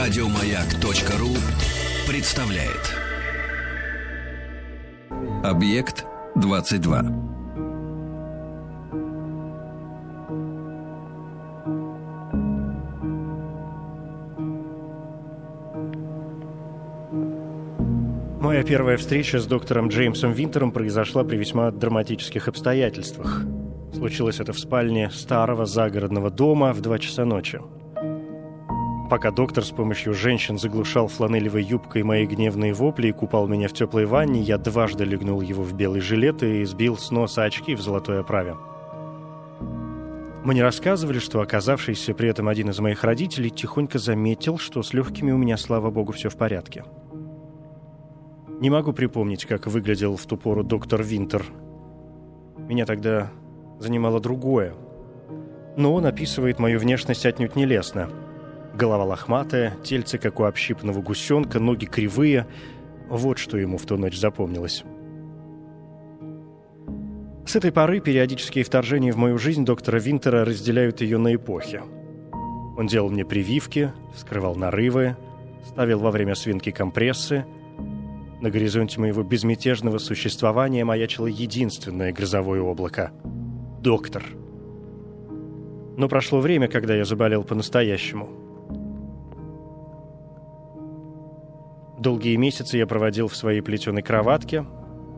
Радиомаяк.ру представляет Объект 22. Моя первая встреча с доктором Джеймсом Винтером произошла при весьма драматических обстоятельствах. Случилось это в спальне старого загородного дома в 2 часа ночи. Пока доктор с помощью женщин заглушал фланелевой юбкой мои гневные вопли и купал меня в теплой ванне, я дважды легнул его в белый жилет и сбил с носа очки в золотой оправе. Мне рассказывали, что оказавшийся при этом один из моих родителей тихонько заметил, что с легкими у меня, слава богу, все в порядке. Не могу припомнить, как выглядел в ту пору доктор Винтер. Меня тогда занимало другое. Но он описывает мою внешность отнюдь не лестно. Голова лохматая, тельце, как у общипанного гусенка, ноги кривые. Вот что ему в ту ночь запомнилось. С этой поры периодические вторжения в мою жизнь доктора Винтера разделяют ее на эпохи. Он делал мне прививки, вскрывал нарывы, ставил во время свинки компрессы. На горизонте моего безмятежного существования маячило единственное грозовое облако — доктор. Но прошло время, когда я заболел по-настоящему. Долгие месяцы я проводил в своей плетеной кроватке.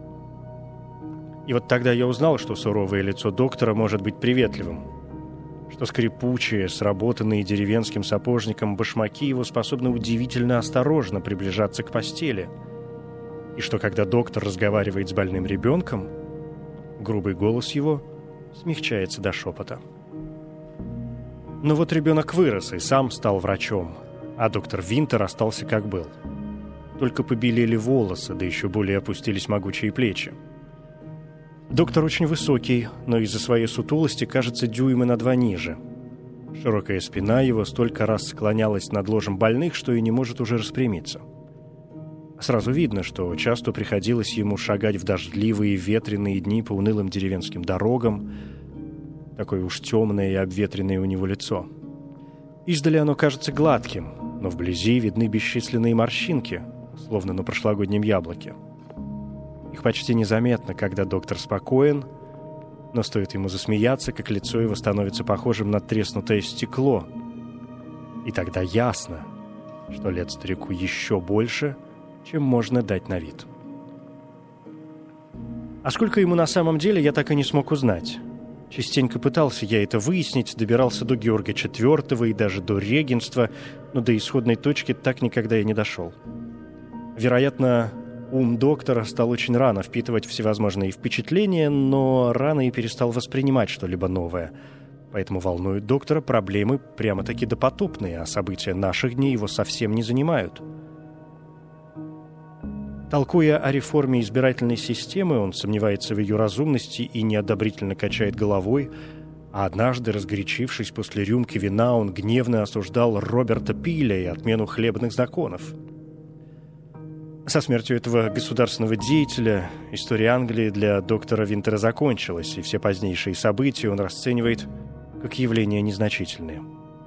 И вот тогда я узнал, что суровое лицо доктора может быть приветливым, что скрипучие, сработанные деревенским сапожником башмаки его способны удивительно осторожно приближаться к постели, и что когда доктор разговаривает с больным ребенком, грубый голос его смягчается до шепота. Но вот ребенок вырос и сам стал врачом, а доктор Винтер остался как был. Только побелели волосы, да еще более опустились могучие плечи. Доктор очень высокий, но из-за своей сутулости кажется дюйма на 2 ниже. Широкая спина его столько раз склонялась над ложем больных, что и не может уже распрямиться. Сразу видно, что часто приходилось ему шагать в дождливые ветреные дни по унылым деревенским дорогам. Такое уж темное и обветренное у него лицо. Издали оно кажется гладким, но вблизи видны бесчисленные морщинки, словно на прошлогоднем яблоке. Их почти незаметно, когда доктор спокоен, но стоит ему засмеяться, как лицо его становится похожим на треснутое стекло. И тогда ясно, что лет старику еще больше, чем можно дать на вид. А сколько ему на самом деле, я так и не смог узнать. Частенько пытался я это выяснить, добирался до Георга IV и даже до регенства, но до исходной точки так никогда и не дошел. Вероятно, ум доктора стал очень рано впитывать всевозможные впечатления, но рано и перестал воспринимать что-либо новое. Поэтому волнуют доктора проблемы прямо-таки допотопные, а события наших дней его совсем не занимают. Толкуя о реформе избирательной системы, он сомневается в ее разумности и неодобрительно качает головой, а однажды, разгорячившись после рюмки вина, он гневно осуждал Роберта Пиля и отмену хлебных законов. Со смертью этого государственного деятеля история Англии для доктора Винтера закончилась, и все позднейшие события он расценивает как явления незначительные.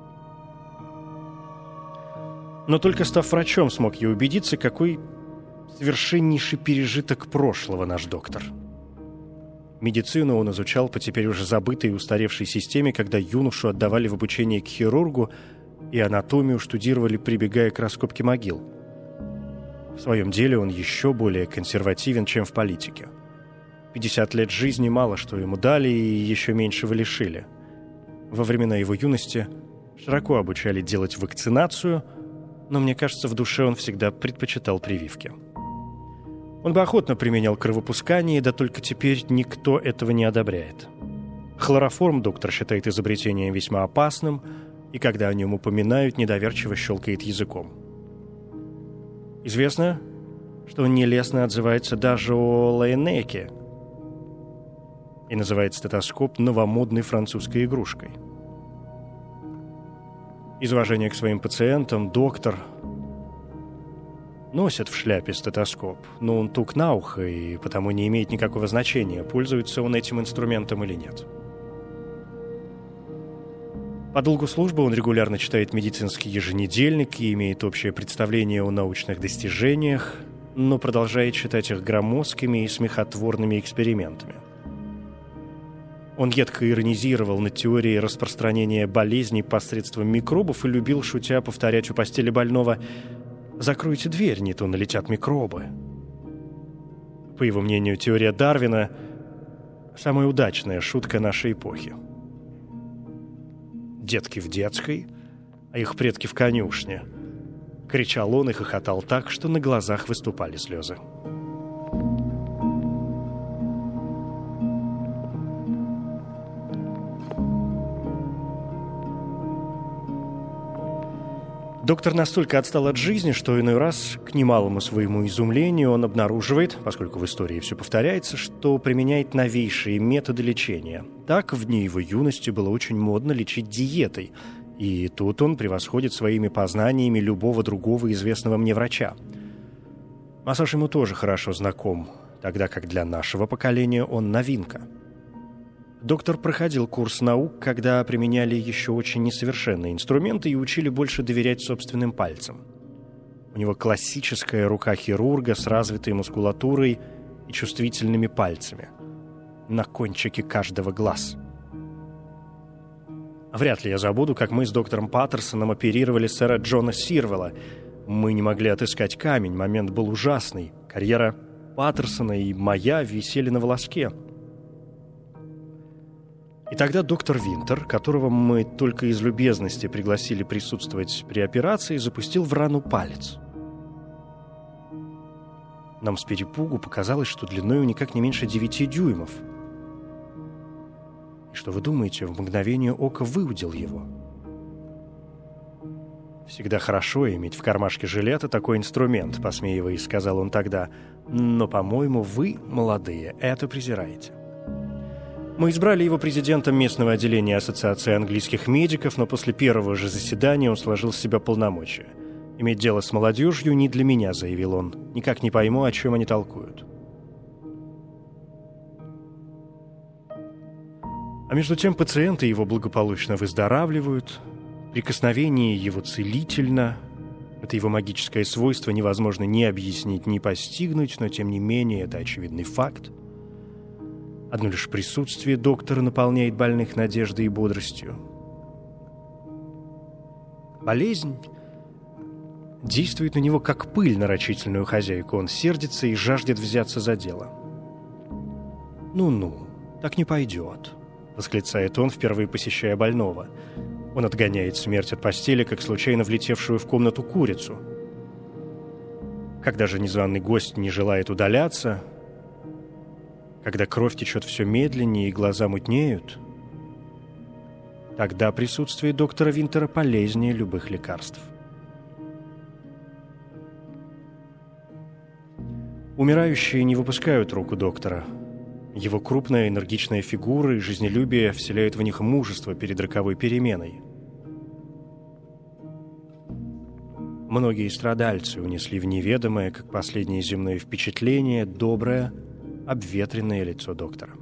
Но только став врачом, смог я убедиться, какой совершеннейший пережиток прошлого наш доктор. Медицину он изучал по теперь уже забытой и устаревшей системе, когда юношу отдавали в обучение к хирургу и анатомию штудировали, прибегая к раскопке могил. В своем деле он еще более консервативен, чем в политике. 50 лет жизни мало что ему дали и еще меньшего лишили. Во времена его юности широко обучали делать вакцинацию, но, мне кажется, в душе он всегда предпочитал прививки. Он бы охотно применял кровопускание, да только теперь никто этого не одобряет. Хлороформ доктор считает изобретением весьма опасным, и когда о нем упоминают, недоверчиво щелкает языком. Известно, что он нелестно отзывается даже о Лайнеке и называет стетоскоп новомодной французской игрушкой. Из уважения к своим пациентам доктор носит в шляпе стетоскоп, но он тук на ухо, и потому не имеет никакого значения, пользуется он этим инструментом или нет. По долгу службы он регулярно читает медицинский еженедельник и имеет общее представление о научных достижениях, но продолжает считать их громоздкими и смехотворными экспериментами. Он едко иронизировал над теорией распространения болезней посредством микробов и любил, шутя, повторять у постели больного: «Закройте дверь, не то налетят микробы». По его мнению, теория Дарвина – самая удачная шутка нашей эпохи. «Детки в детской, а их предки в конюшне», – кричал он и хохотал так, что на глазах выступали слезы. Доктор настолько отстал от жизни, что иной раз, к немалому своему изумлению, он обнаруживает, поскольку в истории все повторяется, что применяет новейшие методы лечения. Так, в дни его юности было очень модно лечить диетой, и тут он превосходит своими познаниями любого другого известного мне врача. Массаж ему тоже хорошо знаком, тогда как для нашего поколения он новинка. Доктор проходил курс наук, когда применяли еще очень несовершенные инструменты и учили больше доверять собственным пальцам. У него классическая рука хирурга с развитой мускулатурой и чувствительными пальцами. На кончике каждого глаз. Вряд ли я забуду, как мы с доктором Паттерсоном оперировали сэра Джона Сирвелла. Мы не могли отыскать камень, момент был ужасный. Карьера Паттерсона и моя висели на волоске. И тогда доктор Винтер, которого мы только из любезности пригласили присутствовать при операции, запустил в рану палец. Нам с перепугу показалось, что длиной никак не меньше 9 дюймов. И что вы думаете, в мгновение ока выудил его? «Всегда хорошо иметь в кармашке жилета такой инструмент», — посмеиваясь, сказал он тогда. «Но, по-моему, вы, молодые, это презираете». Мы избрали его президентом местного отделения Ассоциации английских медиков, но после первого же заседания он сложил с себя полномочия. «Иметь дело с молодежью не для меня», — заявил он. «Никак не пойму, о чем они толкуют». А между тем пациенты его благополучно выздоравливают, прикосновение его целительно. Это его магическое свойство невозможно ни объяснить, ни постигнуть, но тем не менее это очевидный факт. Одно лишь присутствие доктора наполняет больных надеждой и бодростью. Болезнь действует на него как пыль на рачительную хозяйку. Он сердится и жаждет взяться за дело. «Ну-ну, так не пойдет», — восклицает он, впервые посещая больного. Он отгоняет смерть от постели, как случайно влетевшую в комнату курицу. Когда же незваный гость не желает удаляться, когда кровь течет все медленнее и глаза мутнеют, тогда присутствие доктора Винтера полезнее любых лекарств. Умирающие не выпускают руку доктора. Его крупная энергичная фигура и жизнелюбие вселяют в них мужество перед роковой переменой. Многие страдальцы унесли в неведомое, как последнее земное впечатление, доброе, обветренное лицо доктора.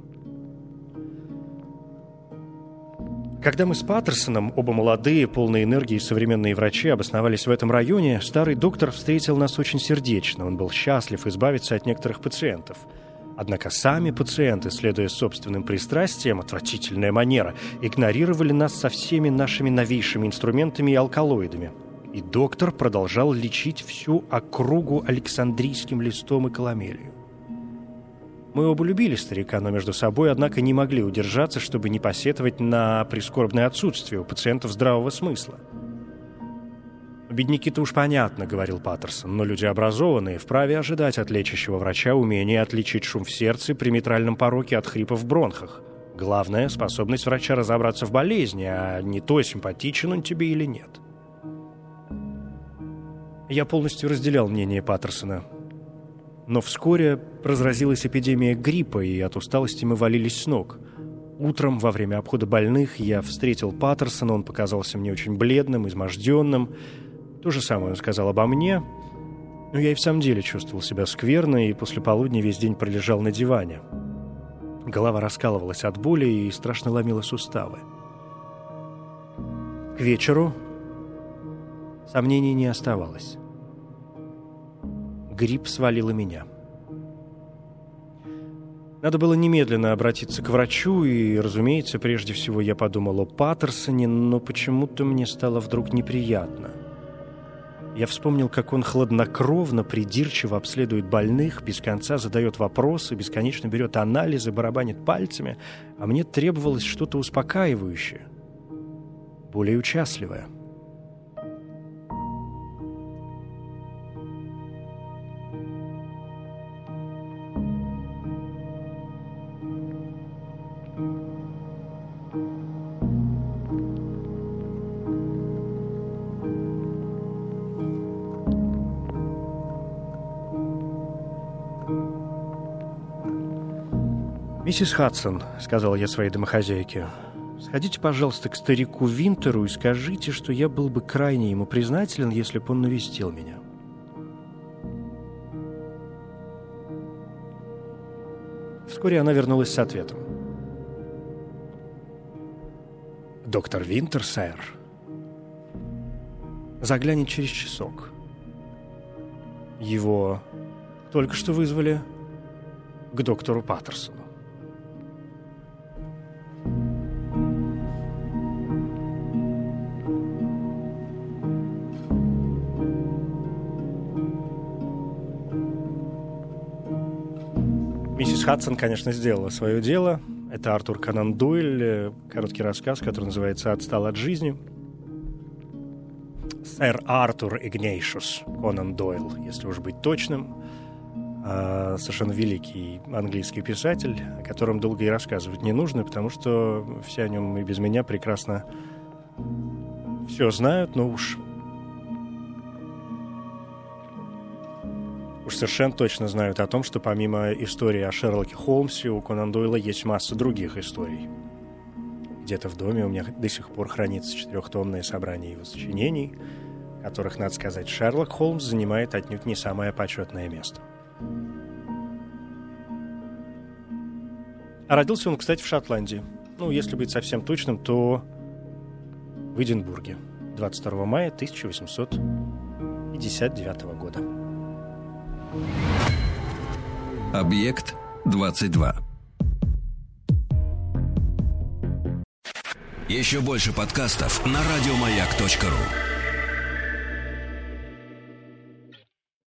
Когда мы с Паттерсоном, оба молодые, полные энергии современные врачи, обосновались в этом районе, старый доктор встретил нас очень сердечно. Он был счастлив избавиться от некоторых пациентов. Однако сами пациенты, следуя собственным пристрастиям, отвратительная манера, игнорировали нас со всеми нашими новейшими инструментами и алкалоидами. И доктор продолжал лечить всю округу Александрийским листом и каламелью. Мы оба любили старика, но между собой, однако, не могли удержаться, чтобы не посетовать на прискорбное отсутствие у пациентов здравого смысла. «Бедняки-то уж понятно», — говорил Паттерсон, «но люди образованные вправе ожидать от лечащего врача умения отличить шум в сердце при митральном пороке от хрипа в бронхах. Главное — способность врача разобраться в болезни, а не то, симпатичен он тебе или нет». Я полностью разделял мнение Паттерсона. Но вскоре разразилась эпидемия гриппа, и от усталости мы валились с ног. Утром, во время обхода больных, я встретил Паттерсона, он показался мне очень бледным, изможденным. То же самое он сказал обо мне, но я и в самом деле чувствовал себя скверно, и после полудня весь день пролежал на диване. Голова раскалывалась от боли и страшно ломила суставы. К вечеру сомнений не оставалось. Грипп свалил и меня. Надо было немедленно обратиться к врачу, и, разумеется, прежде всего я подумал о Паттерсоне, но почему-то мне стало вдруг неприятно. Я вспомнил, как он хладнокровно, придирчиво обследует больных, без конца задает вопросы, бесконечно берет анализы, барабанит пальцами, а мне требовалось что-то успокаивающее, более участливое. «Миссис Хадсон», — сказал я своей домохозяйке, — «сходите, пожалуйста, к старику Винтеру и скажите, что я был бы крайне ему признателен, если бы он навестил меня». Вскоре она вернулась с ответом. «Доктор Винтер, сэр, заглянет через часок. Его только что вызвали к доктору Паттерсону». Миссис Хадсон, конечно, сделала свое дело. Это Артур Конан Дойль, короткий рассказ, который называется «Отстал от жизни». Сэр Артур Игнейшус Конан Дойл, если уж быть точным. Совершенно великий английский писатель, о котором долго и рассказывать не нужно, потому что все о нем и без меня прекрасно все знают, но уж совершенно точно знают о том, что помимо истории о Шерлоке Холмсе у Конан Дойла есть масса других историй. Где-то в доме у меня до сих пор хранится 4-томное собрание его сочинений, в которых, надо сказать, Шерлок Холмс занимает отнюдь не самое почетное место. А родился он, кстати, в Шотландии. Ну, если быть совсем точным, то в Эдинбурге 22 мая 1859 года. Объект 22. Еще больше подкастов на радиомаяк.ру.